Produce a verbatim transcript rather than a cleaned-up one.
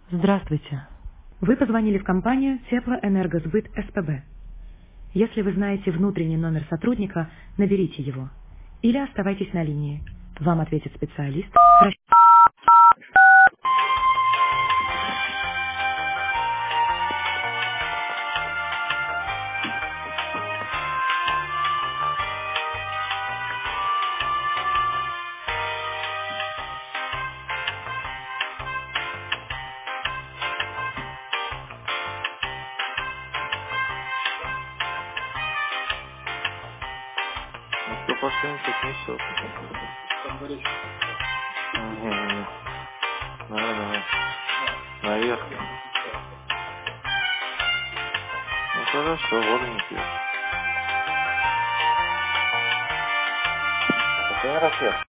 Здравствуйте. Вы позвонили в компанию Теплоэнергосбыт СПБ. Если вы знаете внутренний номер сотрудника, наберите его. Или оставайтесь на линии. Вам ответит специалист. Ну что, пошли, как несет. Не-не-не. Давай, давай. Наверх. Ну хорошо, воду не пьешь. Какой рассвет?